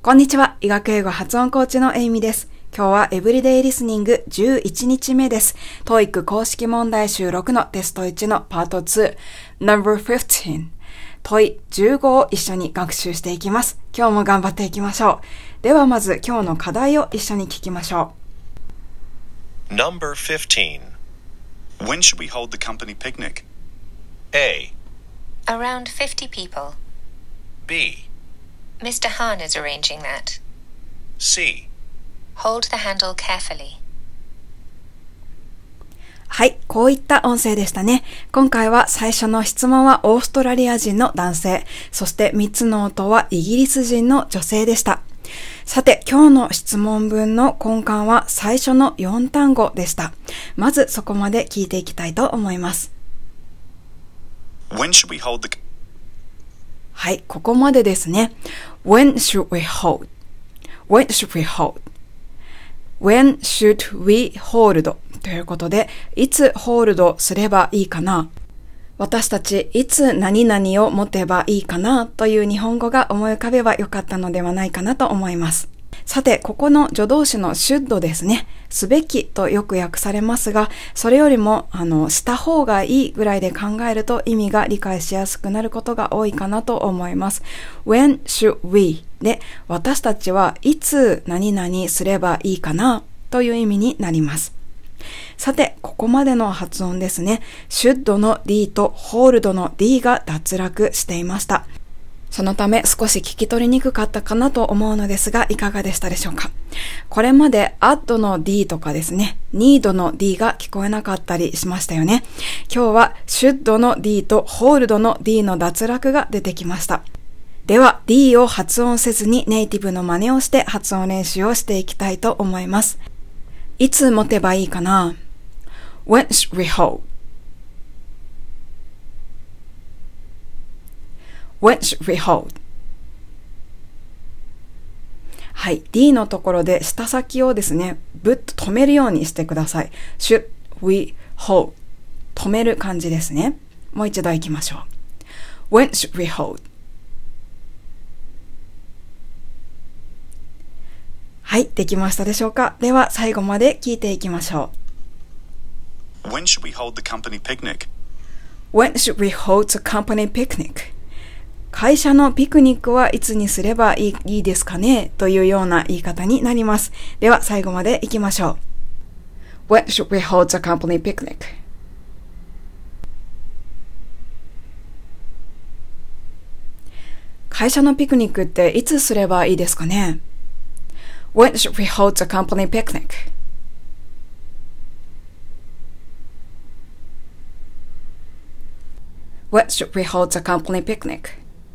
こんにちは。医学英語発音コーチのエイミです。今日はエブリデイリスニング11日目です。TOEIC 公式問題集6のテスト1のパート2 No.15 問い15を一緒に学習していきます。今日も頑張っていきましょう。ではまず今日の課題を一緒に聞きましょう。No.15 When should we hold the company picnic? A. Around 50 people. B. Mr. Hahn is arranging that. C. Hold the handle carefully. はい、こういった音声でしたね。今回は最初の質問はオーストラリア人の男性、そして3つの音はイギリス人の女性でした。さて、今日の質問文の根幹は最初の4単語でした。まずそこまで聞いていきたいと思います。 When should we hold the... はい、ここまでですね。When should we hold? When should we hold? When should we hold? ということで、いつホールドすればいいかな？私たちいつ何々を持てばいいかなという日本語が思い浮かべばよかったのではないかなと思います。さて、ここの助動詞の should ですね。すべきとよく訳されますが、それよりも、した方がいいぐらいで考えると意味が理解しやすくなることが多いかなと思います。When should we? で、私たちはいつ何々すればいいかなという意味になります。さて、ここまでの発音ですね。should の D と hold の D が脱落していました。そのため少し聞き取りにくかったかなと思うのですが、いかがでしたでしょうか。これまで add の D とかですね、need の D が聞こえなかったりしましたよね。今日は should の D と hold の D の脱落が出てきました。では D を発音せずにネイティブの真似をして発音練習をしていきたいと思います。いつ持てばいいかな？ When should we hold? When should we hold? はい。D のところで舌先をですね、ぶっと止めるようにしてください。should we hold? 止める感じですね。もう一度行きましょう。When should we hold? はい。できましたでしょうか？では最後まで聞いていきましょう。When should we hold the company picnic? When should we hold the company picnic? 会社のピクニックはいつにすればいいですかねというような言い方になります。では最後まで行きましょう。When should we hold the company picnic? 会社のピクニックっていつすればいいですかね？ When should we hold the company picnic? ？When should we hold the company picnic?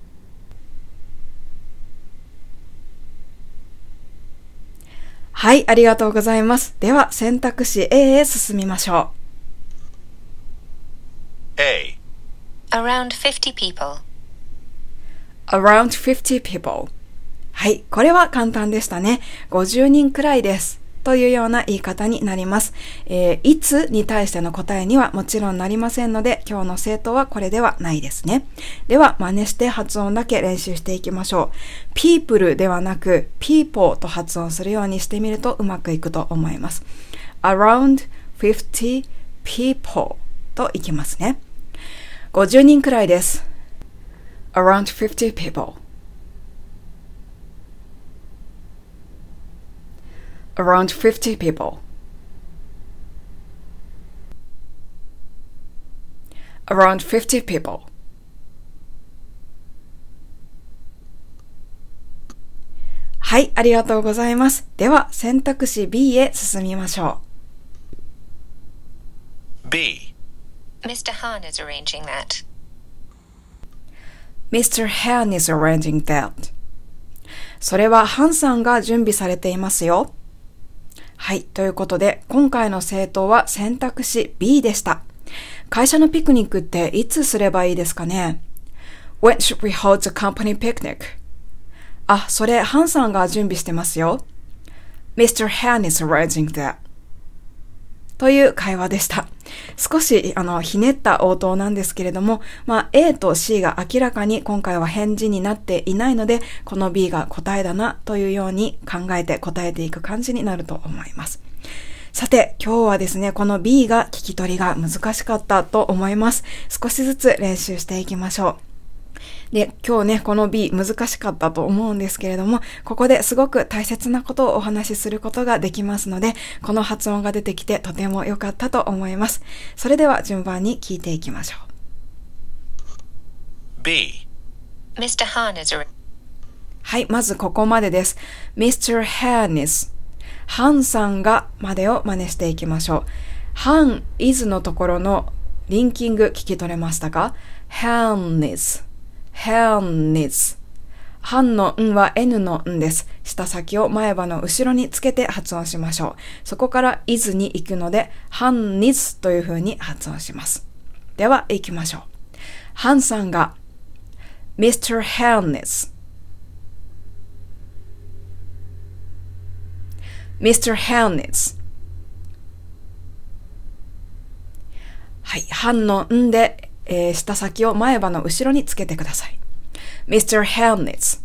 はい、ありがとうございます。では、選択肢 A へ進みましょう。A. Around 50 people. Around 50 people. はい、これは簡単でしたね。50人くらいです。というような言い方になります。いつに対しての答えにはもちろんなりませんので、今日の正答はこれではないですね。では、真似して発音だけ練習していきましょう。people ではなく、people と発音するようにしてみるとうまくいくと思います。around 50 people といきますね。50人くらいです。around 50 people.Around 50 people. Around 50 people. はい、ありがとうございます。では、選択肢 B へ進みましょう。B. Mr. Hahn is arranging that. Mr. Hahn is arranging that. それはハンさんが準備されていますよ。はい。ということで、今回の正答は選択肢 B でした。会社のピクニックっていつすればいいですかね？ When should we hold the company picnic? あ、それ、ハンさんが準備してますよ。Mr. Han is arranging that. という会話でした。 少し、ひねった応答なんですけれども、A と C が明らかに今回は返事になっていないので、この B が答えだなというように考えて答えていく感じになると思います。さて、今日はですね、この B が聞き取りが難しかったと思います。少しずつ練習していきましょう。で、今日ね、この B 難しかったと思うんですけれども、ここですごく大切なことをお話しすることができますので、この発音が出てきてとても良かったと思います。それでは順番に聞いていきましょう。 B. Mr. Han is a... はい、まずここまでです。Mr. Han is。ハンさんがまでを真似していきましょう。ハン is のところのリンキング聞き取れましたか？ Han is。Han is。ハンのんは N のんです。舌先を前歯の後ろにつけて発音しましょう。そこから is に行くので、Han is という風に発音します。では行きましょう。ハンさんが Mr. Han is。Mr. Han is。はい、ハンのんで、舌先を前歯の後ろにつけてください。Mr. Han is。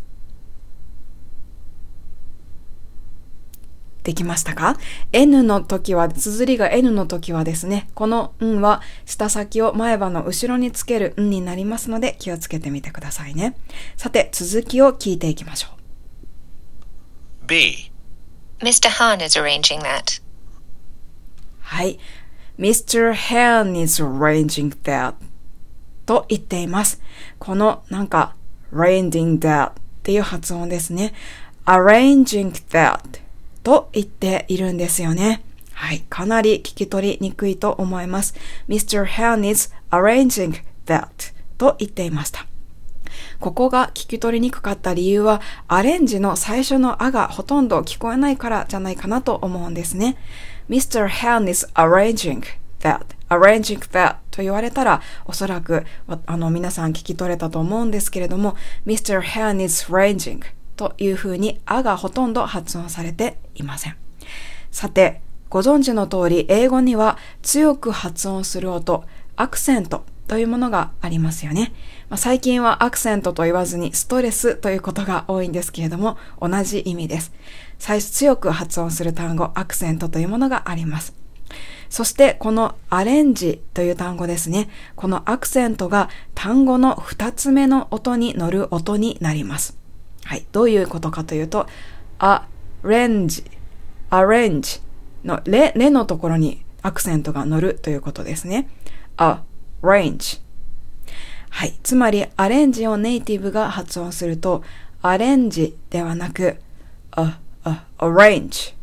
できましたか？ N の時は、綴りが N の時はですね、このんは舌先を前歯の後ろにつけるんになりますので気をつけてみてくださいね。さて、続きを聞いていきましょう。 B. Mr. Han is arranging that. はい。Mr. Han is arranging that と言っています。このarranging that っていう発音ですね。arranging that と言っているんですよね。はい。かなり聞き取りにくいと思います。Mr. Han is arranging that と言っていました。ここが聞き取りにくかった理由は、アレンジの最初のあがほとんど聞こえないからじゃないかなと思うんですね。Mr. Han is arranging that。arranging that と言われたら、おそらく皆さん聞き取れたと思うんですけれども、Mr. Han is arranging というふうにあがほとんど発音されていません。さて、ご存知の通り、英語には強く発音する音、アクセントというものがありますよね。最近はアクセントと言わずにストレスということが多いんですけれども、同じ意味です。最初強く発音する単語、アクセントというものがあります。そしてこのアレンジという単語ですね。このアクセントが単語の2つ目の音に乗る音になります。はい。どういうことかというと、アレンジのレのところにアクセントが乗るということですね。arrange。はい。つまり、アレンジをネイティブが発音すると、アレンジではなく、arrange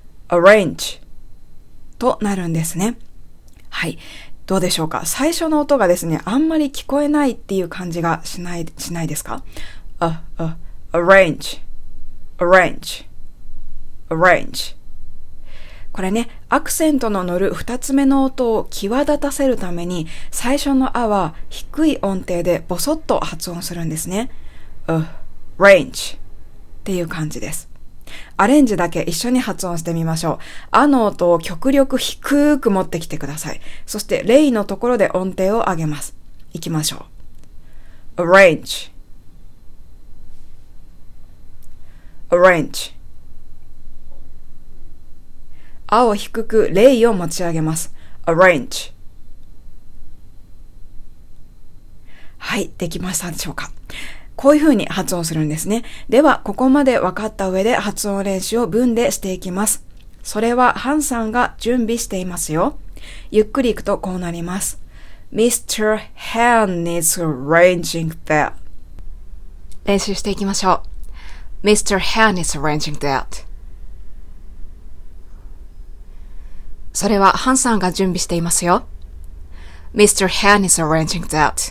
となるんですね。はい。どうでしょうか？最初の音がですね、あんまり聞こえないっていう感じがしないですか？ arrange。これね、アクセントの乗る2つ目の音を際立たせるために、最初のあは低い音程でボソッと発音するんですね。arrange っていう感じです。アレンジだけ一緒に発音してみましょう。あの音を極力低く持ってきてください。そしてレイのところで音程を上げます。いきましょう。arrange。あを低くレイを持ち上げます。arrange。はい、できましたでしょうか？こういう風に発音するんですね。では、ここまで分かった上で発音練習を文でしていきます。それはハンさんが準備していますよ。ゆっくりいくとこうなります。Mr. Han is arranging that。練習していきましょう。Mr. Han is arranging that。それはハンさんが準備していますよ。Mr. Han is arranging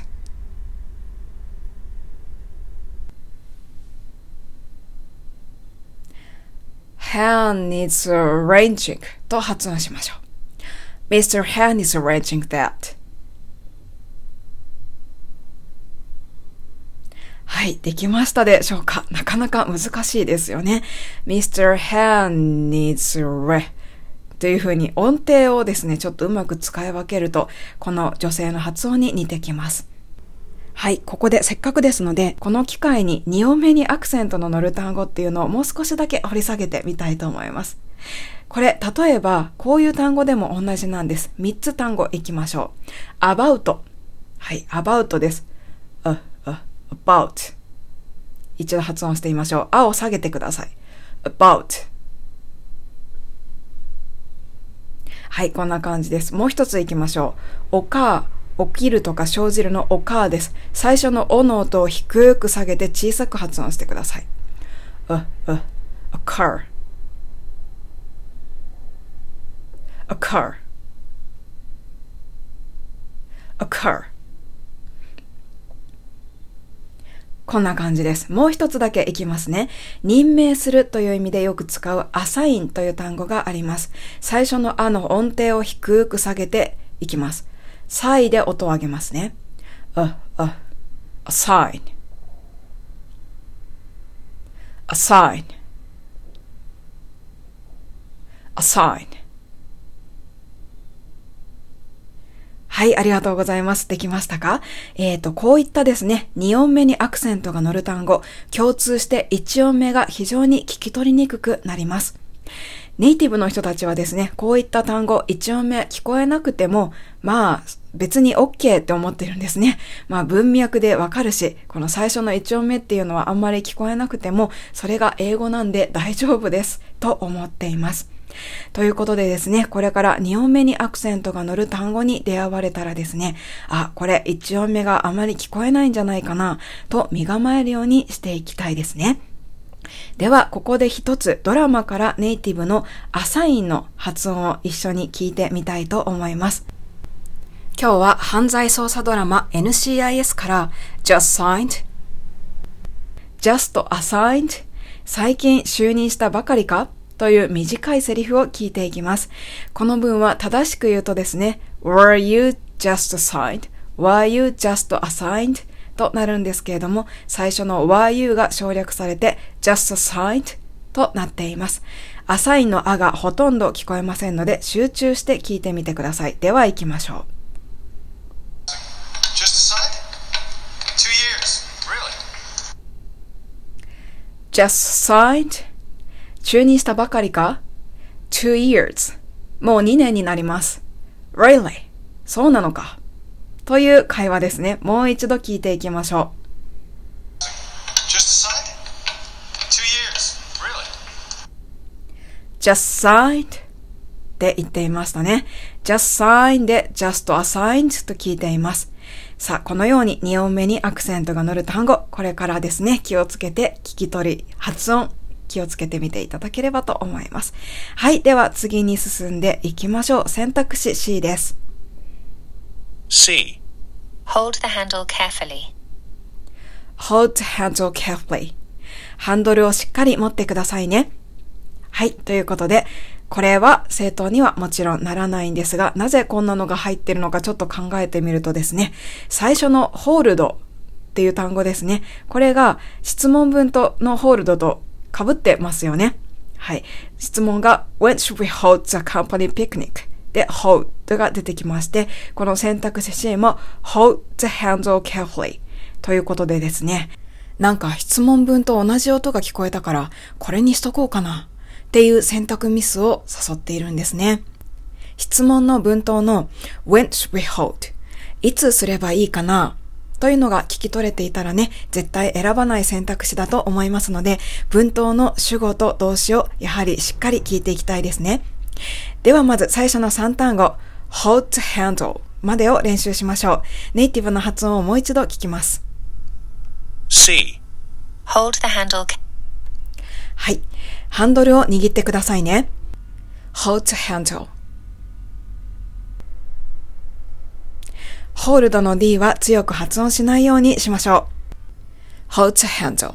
that。Han is arranging と発音しましょう。Mr. Han is arranging that。はい、できましたでしょうか？なかなか難しいですよね。Mr. Han is というふうに音程をですね、ちょっとうまく使い分けると、この女性の発音に似てきます。はい、ここでせっかくですので、この機会に2音目にアクセントの乗る単語っていうのをもう少しだけ掘り下げてみたいと思います。これ、例えば、こういう単語でも同じなんです。3つ単語いきましょう。about。はい、about です。about。一度発音してみましょう。あを下げてください。about。はい、こんな感じです。もう一ついきましょう。occur。起きるとか生じるのoccurです。最初のおの音を低く下げて小さく発音してください。occur。occur。occur。こんな感じです。もう一つだけいきますね。任命するという意味でよく使うassignという単語があります。最初のあの音程を低く下げていきます。サイで音を上げますね。assign。assign。assign。はい、ありがとうございます。できましたか？こういったですね、2音目にアクセントが乗る単語、共通して1音目が非常に聞き取りにくくなります。ネイティブの人たちはですね、こういった単語、1音目聞こえなくても、別に OK って思ってるんですね。文脈でわかるし、この最初の1音目っていうのはあんまり聞こえなくても、それが英語なんで大丈夫です、と思っています。ということでですね、これから2音目にアクセントが乗る単語に出会われたらですね、これ1音目があまり聞こえないんじゃないかな、と身構えるようにしていきたいですね。では、ここで一つドラマからネイティブのアサインの発音を一緒に聞いてみたいと思います。今日は犯罪捜査ドラマ NCIS から Just Signed、Just Assigned、最近就任したばかりかという短いセリフを聞いていきます。この文は正しく言うとですね、Were you just assigned?Were you just assigned?となるんですけれども、最初の were you が省略されて just assigned となっています。アサインのあがほとんど聞こえませんので集中して聞いてみてください。では行きましょう。 Just assigned? 2 years. Really? Just assigned? 就任したばかりか ?2 years. もう2年になります。Really? そうなのか。という会話ですね。もう一度聞いていきましょう。 Just signed? 2 years. Really? Just signed って言っていましたね。Just signed で Just assigned と聞いています。さあ、このように2音目にアクセントが乗る単語、これからですね、気をつけて聞き取り、発音、気をつけてみていただければと思います。はい、では次に進んでいきましょう。選択肢 C です。 C. Hold the handle carefully. Hold the handle carefully. ハンドルをしっかり持ってくださいね。はい、ということで、これは正答にはもちろんならないんですが、なぜこんなのが入ってるのかちょっと考えてみるとですね、最初の hold っていう単語ですね。これが質問文との hold と被ってますよね。はい。質問が When should we hold the company picnic? で hold が出てきまして、この選択肢 C も hold the handle carefully ということでですね、なんか質問文と同じ音が聞こえたからこれにしとこうかなっていう選択ミスを誘っているんですね。質問の文頭の When should we hold? いつすればいいかなというのが聞き取れていたらね、絶対選ばない選択肢だと思いますので、文頭の主語と動詞をやはりしっかり聞いていきたいですね。ではまず最初の3単語 hold the handle までを練習しましょう。ネイティブの発音をもう一度聞きます。 C. Hold the handle. はい。ハンドルを握ってくださいね。 hold the handle。 ホールドの D は強く発音しないようにしましょう。 hold the handle。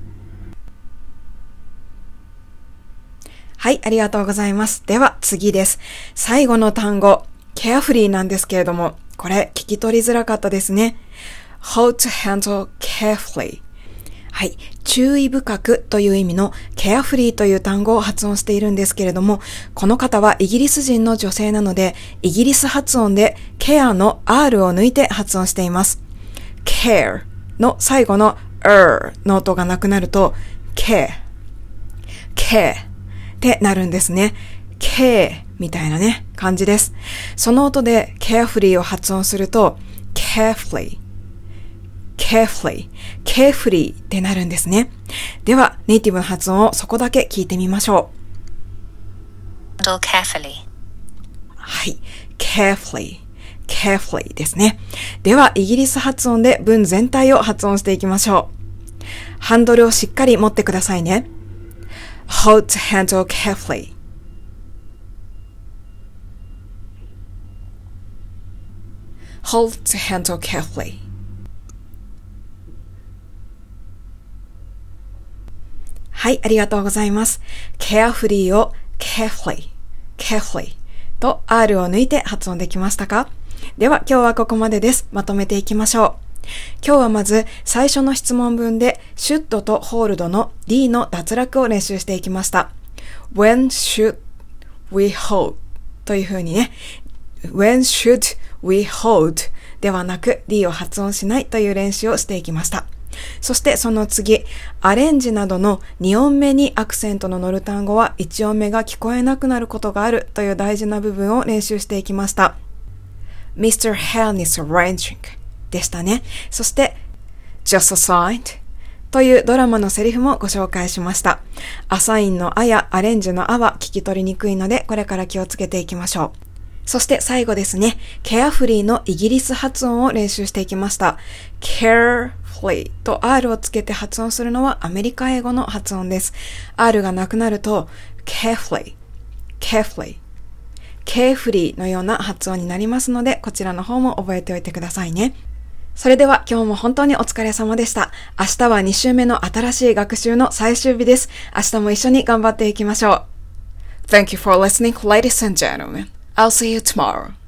はい、ありがとうございます。では次です。最後の単語、carefully なんですけれども、これ聞き取りづらかったですね。hold the handle carefully。 はい。注意深くという意味の carefully という単語を発音しているんですけれども、この方はイギリス人の女性なので、イギリス発音で care の R を抜いて発音しています。care の最後の の音がなくなると、care ってなるんですね。care みたいなね、感じです。その音で carefully を発音すると、carefully ってなるんですね。では、ネイティブの発音をそこだけ聞いてみましょう。 handle carefully. はい。carefully ですね。では、イギリス発音で文全体を発音していきましょう。ハンドルをしっかり持ってくださいね。Hold the handle carefully. Hold the handle carefully. はい、ありがとうございます。carefully を carefully と R を抜いて発音できましたか？では今日はここまでです。まとめていきましょう。今日はまず最初の質問文で should と hold の D の脱落を練習していきました。When should we hold というふうにね、When should we hold ではなく D を発音しないという練習をしていきました。そしてその次、アレンジなどの2音目にアクセントの乗る単語は1音目が聞こえなくなることがあるという大事な部分を練習していきました。Mr. Hen is arranging でしたね。そして Just assigned というドラマのセリフもご紹介しました。アサインのあやアレンジのあは聞き取りにくいのでこれから気をつけていきましょう。そして最後ですね、carefully のイギリス発音を練習していきました。carefully と R をつけて発音するのはアメリカ英語の発音です。R がなくなると carefully のような発音になりますので、こちらの方も覚えておいてくださいね。それでは今日も本当にお疲れ様でした。明日は2週目の新しい学習の最終日です。明日も一緒に頑張っていきましょう。Thank you for listening, ladies and gentlemen. I'll see you tomorrow.